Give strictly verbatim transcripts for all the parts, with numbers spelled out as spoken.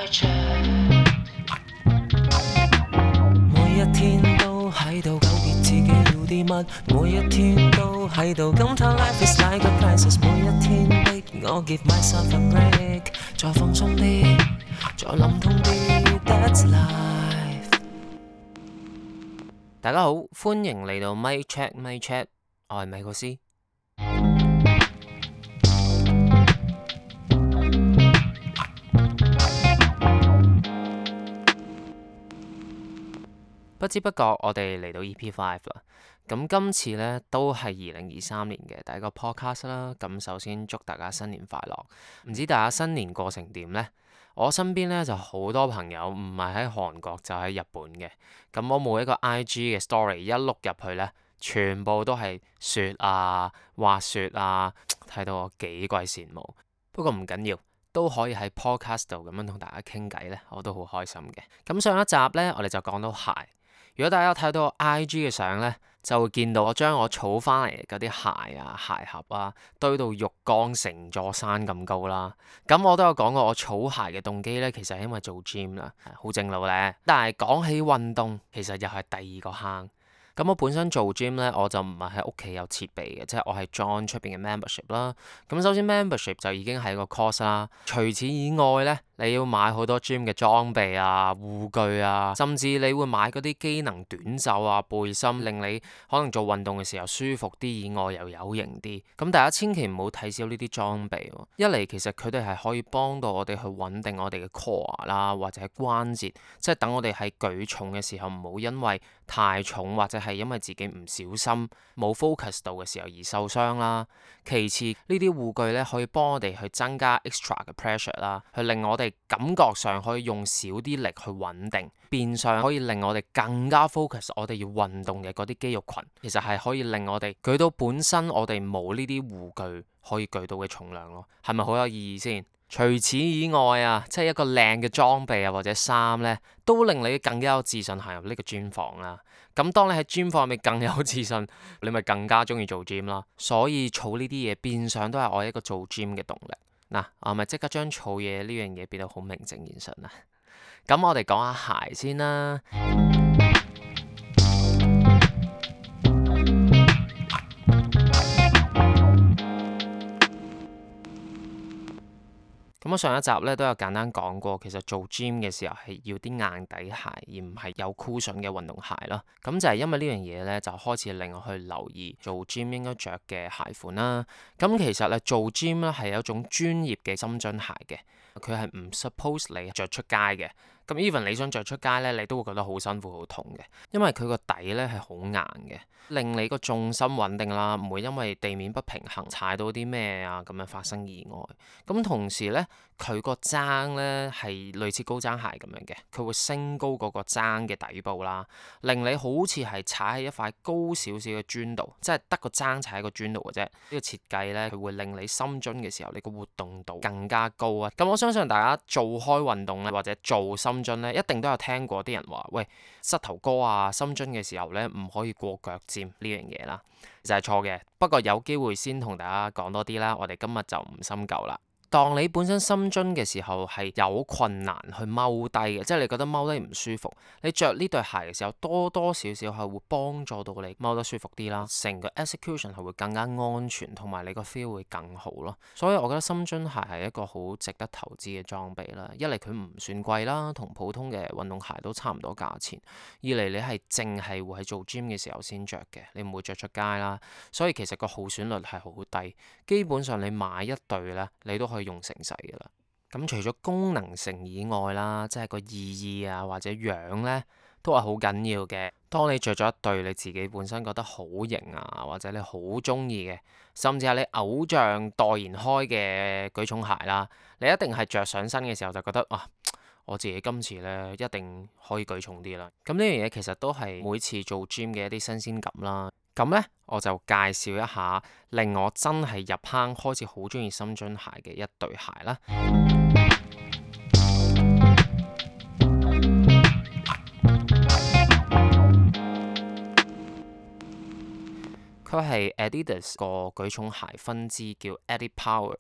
每一天都喺度糾結自己要啲乜，每一天都喺度感嘆 life is like a crisis， 每一天逼我 give myself a break， 再放鬆啲，再諗通啲 ，that's life。大家好，歡迎嚟到 Mic Check Mic Check， 我係米克斯。不知不覺我哋嚟到 E P 五 啦，咁今次呢都係二零二三年嘅第一個 podcast 啦。咁首先祝大家新年快樂，唔知大家新年過成點呢？我身邊呢就好多朋友唔係喺韓國就喺日本嘅，咁我每一個 I G 嘅 story 一碌入去呢，全部都係雪啊、滑雪啊，睇到我幾鬼羨慕。不過唔緊要，都可以喺 podcast 度咁樣同大家傾偈呢，我都好開心嘅。咁上一集呢，我哋就講到鞋。如果大家有睇到我 I G 嘅相呢，就會見到我將我儲翻嚟嗰啲鞋啊、鞋盒啊堆到浴缸成座山咁高啦。咁我都有講過，我儲鞋嘅動機呢，其實係因為做 gym 啦，好正路呢。但係講起運動，其實又係第二個坑。咁我本身做 gym 呢，我就唔係喺屋企有設備嘅，即係我係 join 出邊嘅 membership 啦。咁首先 membership 就已經係一個 course 啦。除此以外呢，你要買好多 gym 嘅裝備啊、護具啊，甚至你會買嗰啲機能短袖啊、背心，令你可能做運動嘅時候舒服啲，以外又有型啲。咁大家千祈唔好睇少呢啲裝備喎。一嚟其實佢哋係可以幫到我哋去穩定我哋嘅 core 啦，或者係關節，即係等我哋喺舉重嘅時候唔好因為太重或者係因為自己唔小心冇 focus 到嘅時候而受傷啦。其次呢啲護具咧可以幫我哋去增加 extra 嘅 pressure 啦，去令我哋感覺上可以用少啲力去穩定，變相可以令我哋更加 focus 我哋要運動嘅嗰啲肌肉群，其實係可以令我哋舉到本身我哋冇呢啲護具可以舉到嘅重量咯。係咪好有意義先？除此以外啊，即係一個靚嘅裝備啊或者衫呢，都令你更加有自信行入呢個 gym 房啦。咁當你喺 gym 房入面更有自信，你咪更加中意做 gym 啦。所以儲呢啲嘢變相都係我一個做 gym 嘅動力。嗱，我咪即刻將儲嘢呢樣嘢變到好名正言順啦。咁我哋講下鞋先啦。咁我上一集咧都有簡單講過，其實做 gym 嘅時候係要啲硬底鞋，而唔係有 cushion 嘅運動鞋啦。咁就係因為呢樣嘢咧，就開始令我去留意做 gym 應該着嘅鞋款啦。咁其實咧做 gym 咧係有一種專業嘅深蹲鞋嘅，佢係唔 suppose 你着出街嘅。咁 even 你想着出街咧，你都會覺得好辛苦、好痛嘅，因為佢個底咧係好硬嘅，令你個重心穩定啦，唔會因為地面不平衡踩到啲咩啊咁樣發生意外。咁同時咧，佢個踭咧係類似高踭鞋咁樣嘅，佢會升高嗰個踭嘅底部啦，令你好似係踩喺一塊高少少嘅磚度，即係得個踭踩喺個磚度嘅啫。呢個設計咧，佢會令你深蹲嘅時候，你個活動度更加高啊！咁我相信大家做開運動咧，或者做深蹲咧，一定都有聽過啲人話，喂，膝頭哥啊，深蹲嘅時候咧，唔可以過腳尖呢樣嘢啦，就係錯嘅。不過有機會先同大家講多啲啦，我哋今日就唔深究啦。當你本身深蹲嘅時候係有困難去踎低嘅，即係你覺得踎低唔舒服，你着呢對鞋嘅時候多多少少係會幫助到你踎得舒服啲啦，成個 execution 係會更加安全，同埋你個 feel 會更好咯。所以我覺得深蹲鞋係一個好值得投資嘅裝備啦。一嚟佢唔算貴啦，同普通嘅運動鞋都差唔多價錢；二嚟你係淨係會喺做 gym 嘅時候先着嘅，你唔會着出街啦。所以其實個耗損率係好低，基本上你買一對咧，你都可以用成世㗎啦。咁除咗功能性以外啦，即係個意義啊或者樣咧，都係好緊要嘅。當你着咗一對你自己本身覺得好型啊，或者你好中意嘅，甚至係你偶像代言開嘅舉重鞋啦，你一定係着上身嘅時候就覺得啊，我自己今次咧一定可以舉重啲啦。咁呢樣嘢其實都係每次做 gym 嘅一啲新鮮感啦。咁呢，我就介紹一下令我真係入坑開始好中意深蹲鞋嘅一對鞋啦。佢係 Adidas 個舉重鞋分支叫 Adi Power。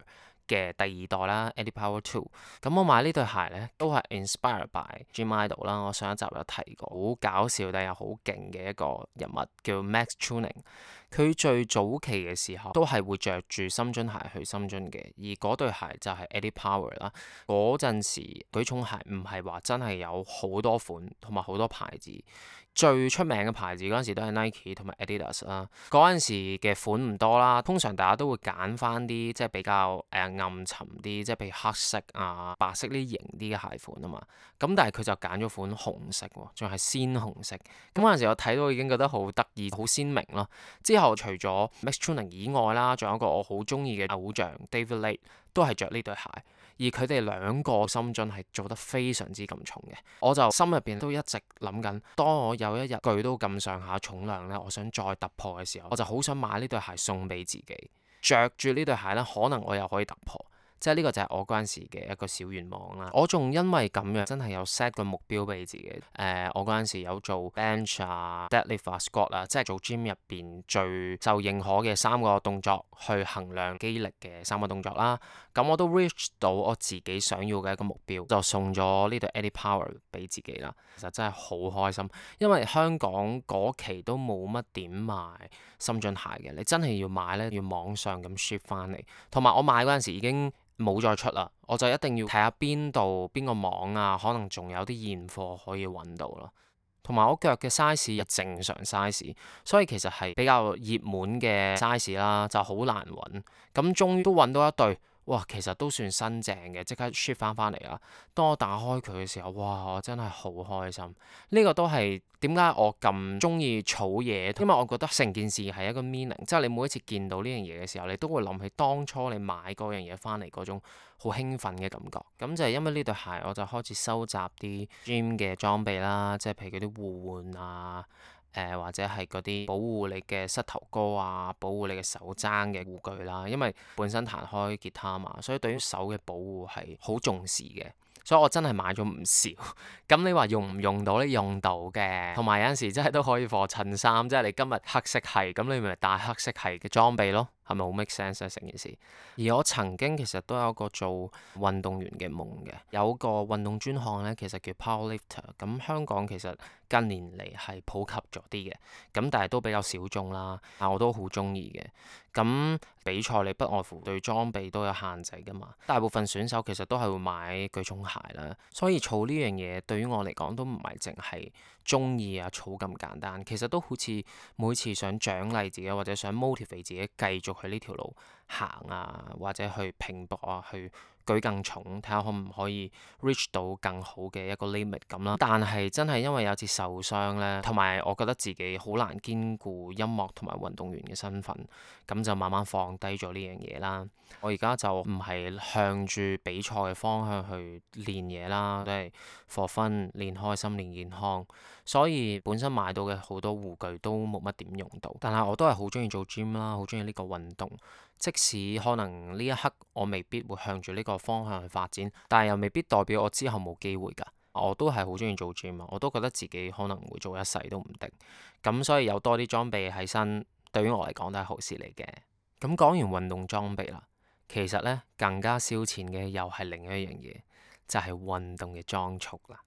嘅第二代啦 Eddie Power Two。咁我買呢對鞋咧都係 inspired by Jim Idol 啦。我上一集有提過，好搞笑但又好勁嘅一個人物叫 Max Tuning。佢最早期嘅時候都係會着住深蹲鞋去深蹲嘅，而嗰對鞋就係 Eddie Power 啦。嗰陣時舉重鞋唔係話真係有好多款同埋好多牌子。最出名嘅牌子嗰陣時都係 Nike 同埋 Adidas 啦。嗰陣時嘅款唔多啦，通常大家都會揀翻啲即係比較誒、呃、暗沉啲，即係譬如黑色啊、白色呢啲型啲嘅鞋款啊嘛。咁但係佢就揀咗款紅色喎，仲係鮮紅色。咁嗰陣時我睇到已經覺得好得意、好鮮明咯。之後除咗 Max Tuning 以外啦，仲有一個我好中意嘅偶像 David Late 都係着呢對鞋。而佢哋兩個深蹲係做得非常之咁重嘅，我就心入邊都一直諗緊，當我有一日巨到咁上下重量咧，我想再突破嘅時候，我就好想買呢對鞋送俾自己，着住呢對鞋咧，可能我又可以突破。即係呢個就係我嗰陣時嘅一個小願望啦。我仲因為咁樣真係有 set 個目標俾自己。誒、呃，我嗰陣時有做 bench 啊、deadlift 啊、squat 啊，即係做 gym 入邊最受認可嘅三個動作去衡量肌力嘅三個動作啦。咁我都 reach 到我自己想要嘅一個目標，就送咗呢對 Eddie Power 俾自己啦。其實真係好開心，因為香港嗰期都冇乜點賣深蹲鞋嘅，你真係要買咧，要網上咁 ship 翻嚟。同埋我買嗰陣時已經冇再出啦，我就一定要睇下邊度邊個網啊，可能仲有啲現貨可以揾到咯。同埋我腳嘅 size 係正常 size，所以其實係比較熱門嘅 size 啦，就好難揾。咁終於都揾到一對。哇，其實都算新淨嘅，即刻 ship 翻翻嚟啦。當我打開佢嘅時候，哇，我真係好開心。呢個都係點解我咁中意儲嘢，因為我覺得成件事係一個 meaning，即係你每一次見到呢樣嘢嘅時候，你都會諗起當初你買嗰樣嘢翻嚟嗰種好興奮嘅感覺。咁就係因為呢對鞋，我就開始收集啲 gym 嘅裝備啦，即係譬如嗰啲護腕啊。誒、呃、或者係嗰啲保護你嘅膝頭哥啊，保護你嘅手踭嘅護具啦，因為本身彈開吉他嘛，所以對於手嘅保護係好重視嘅，所以我真係買咗唔少。咁你話用唔用到咧？用到嘅，同埋有陣時真係都可以貨襯衫，即係你今日黑色係，咁你咪帶黑色係嘅裝備咯。係咪好 make sense 啊？成件事。而我曾經其實都有個做運動員嘅夢嘅，有個運動專項咧，其實叫 powerlifter。咁香港其實近年嚟係普及咗啲嘅，咁但係都比較小眾啦。但我都好中意嘅。咁比賽你不外乎對裝備都有限制噶嘛，大部分選手其實都係會買舉重鞋啦。所以儲呢樣嘢對於我嚟講都唔係淨係中意啊儲咁簡單，其實都好似每次想獎勵自己或者想 motivate 自己繼續去呢條路行啊，或者去拼搏啊，去舉更重，睇下可唔可以 reach 到更好嘅一個 limit 咁啦。但係真係因為有次受傷咧，同埋我覺得自己好難兼顧音樂同埋運動員嘅身份，咁就慢慢放低咗呢樣嘢啦。我而家就唔係向住比賽嘅方向去練嘢啦，都係 for fun 練開心練健康。所以本身買到嘅好多護具都冇乜點用到，但係我都係好中意做 gym 啦，好中意呢個運動。即使可能呢一刻我未必會向住呢個方向去發展，但係又未必代表我之後冇機會㗎。我都係好中意做 gym 啊，我都覺得自己可能會做一世都唔定。咁所以有多啲裝備喺身，對於我嚟講都係好事嚟嘅。咁講完運動裝備啦，其實呢更加燒錢嘅又係另一樣嘢，就係運動嘅裝束啦。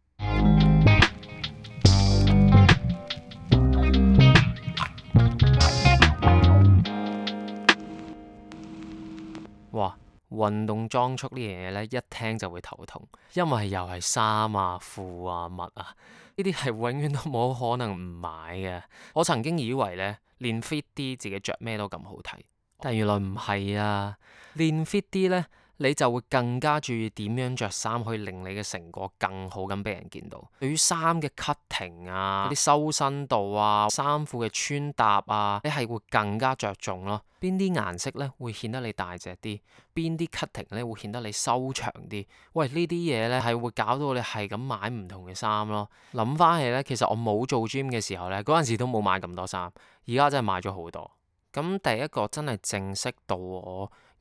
哇！運動裝束呢樣嘢咧，一聽就會頭痛，因為又係衫啊、褲啊、襪啊，呢啲係永遠都冇可能唔買嘅。我曾經以為咧，練 fit 啲自己着咩都咁好睇，但原來唔係啊！練 fit 啲咧，你就會更加注意點樣着衫，可以令你嘅成果更好咁俾人見到。對於衫嘅 cutting 啊、啲修身度啊、衫褲嘅穿搭啊，你係會更加着重咯。邊啲顏色咧會顯得你大隻啲？邊啲 cutting 咧會顯得你修長啲？喂，呢啲嘢咧係會搞到你係咁買唔同嘅衫咯。諗翻起咧，其實我冇做 gym 嘅時候咧，嗰陣時都冇買咁多衫，而家真係買咗好多。咁第一個真係正式到我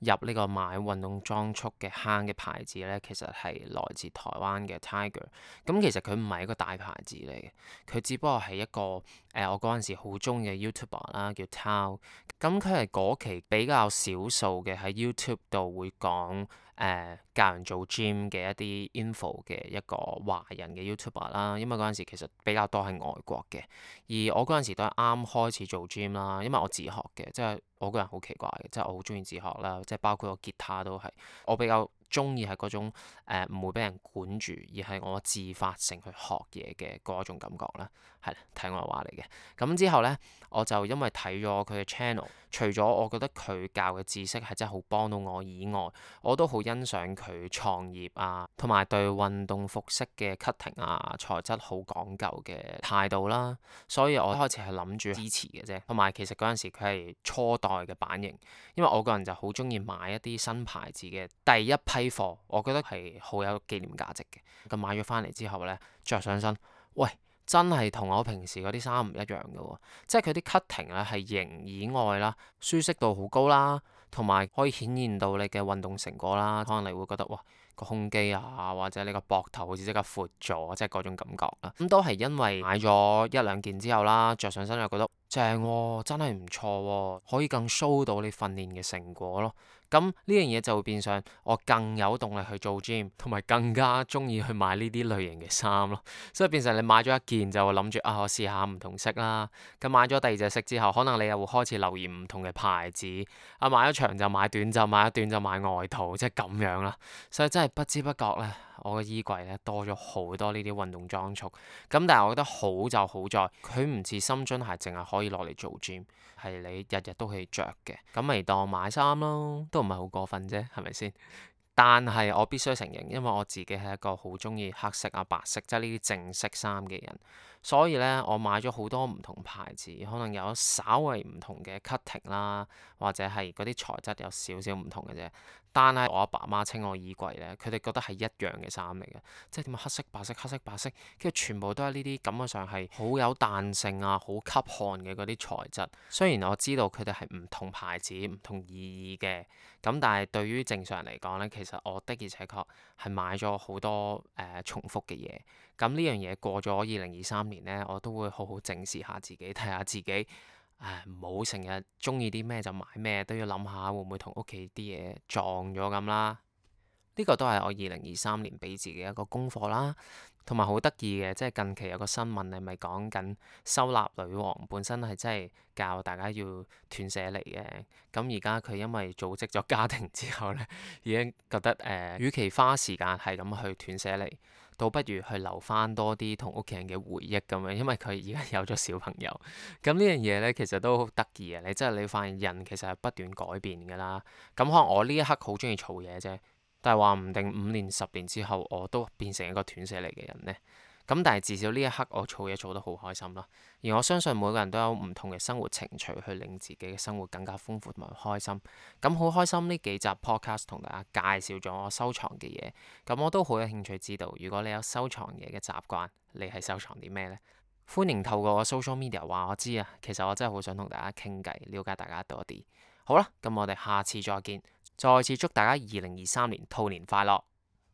入呢個買運動裝束嘅坑嘅牌子呢，其實係來自台灣嘅 Tiger。咁其實佢唔係一個大牌子嚟嘅，佢只不過係一個誒、呃、我嗰陣時好中意嘅 YouTuber 啦，叫 Tao。咁佢係嗰期比較少數嘅喺 YouTube 度會講誒、呃、教人做 gym 嘅一啲 info 嘅一個華人嘅 YouTuber 啦。因為嗰陣時其實比較多係外國嘅，而我嗰陣時都係啱開始做 gym 啦，因為我自學嘅，即係我個人好奇怪嘅，即係我好中意自學啦，即係包括個吉他都係，我比較中意係嗰種誒唔會俾人管住，而係我自發性去學嘢嘅嗰一種感覺啦。係啦，題外話嚟嘅。咁之後呢，我就因為睇咗佢嘅 channel，除咗我覺得佢教嘅知識係真係好幫到我以外，我都好欣賞佢創業啊，同埋對運動服飾嘅 cutting 啊材質好講究嘅態度啦。所以我一開始係諗住支持嘅啫。同埋其實嗰陣時佢係初代嘅版型，因為我個人就好中意買一啲新牌子嘅第一批貨，我覺得係好有紀念價值嘅。咁買咗翻嚟之後呢，着上身，喂！真係同我平時嗰啲衫唔一樣嘅喎，即係佢啲 cutting 咧係型以外啦，舒適度好高啦，同埋可以顯現到你嘅運動成果啦。可能你會覺得哇，個胸肌啊，或者你個膊頭好似即刻闊咗，即係嗰種感覺啦。咁都係因為買咗一兩件之後啦，着上身又覺得正喎，真係唔錯喎，可以更 show 到你訓練嘅成果咯。咁呢樣嘢就會變相我更有動力去做 gym，同埋更加中意去買呢啲類型嘅衫咯。所以變成你買咗一件就會諗住啊，我試下唔同色啦。咁買咗第二隻色之後，可能你又會開始留意唔同嘅牌子。啊，買咗長就買短袖，買咗短就買外套，即係咁樣啦。所以真係不知不覺咧，我嘅衣櫃咧多咗好多呢啲運動裝束。咁但係我覺得好就好在佢唔似深樽鞋，淨係可以攞嚟做 gym，係你日日都可以着嘅。咁咪當買衫咯，都唔係好過分啫，係咪先？但係我必須承認，因為我自己係一個好中意黑色啊、白色，即係呢啲正式衫嘅人，所以咧我買咗好多唔同牌子，可能有稍為唔同嘅 cutting 啦，或者係嗰啲材質有少少唔同嘅啫。但係我阿爸阿媽清我衣櫃咧，佢哋覺得係一樣嘅衫嚟嘅，即係點啊，黑色、白色、黑色、白色，跟住全部都係呢啲感覺上係好有彈性啊、好吸汗嘅嗰啲材質。雖然我知道佢哋係唔同牌子、唔同意義嘅，咁但係對於正常人嚟講咧，其實我的而且確係買咗好多誒、呃、重複嘅嘢。咁呢樣嘢過咗二零二三年咧，我都會好好正視下自己，睇下自己。誒，唔好成日中意啲咩就買咩，都要諗下會唔會同屋企啲嘢撞咗咁啦。呢個都係我二零二三年俾自己一個功課啦。同埋好得意嘅，即係近期有個新聞係咪講緊收納女王本身係真係教大家要斷捨離嘅。咁而家佢因為組織咗家庭之後咧，已經覺得誒，與其花時間係咁去斷捨離，倒不如去留翻多啲同屋企人嘅回憶咁樣。因為佢而家有咗小朋友，咁呢樣嘢咧其實都好得意嘅。你真係你發現人其實係不斷改變㗎啦。咁可能我呢一刻好中意儲嘢啫。但係話唔定五年、十年之後，我都變成一個斷捨離嘅人呢。咁但係至少呢一刻，我儲嘢儲得好開心咯。而我相信每個人都有唔同嘅生活情趣，去令自己嘅生活更加豐富同埋開心。咁好開心呢幾集 podcast 同大家介紹咗我收藏嘅嘢。咁我都好有興趣知道，如果你有收藏嘢嘅習慣，你係收藏啲咩呢？歡迎透過我 social media 話我知啊。其實我真係好想同大家傾偈，了解大家多啲。好啦，咁我哋下次再見。再次祝大家二零二三年兔年快樂！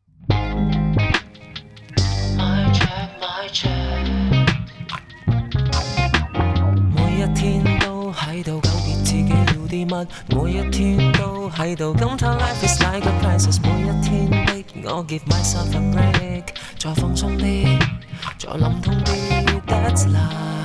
每一天都喺度糾結自己要啲乜，每一天都喺度感嘆 life is like a crisis， 每一天逼我 give myself a break， 再放鬆啲，再諗通啲 that's life。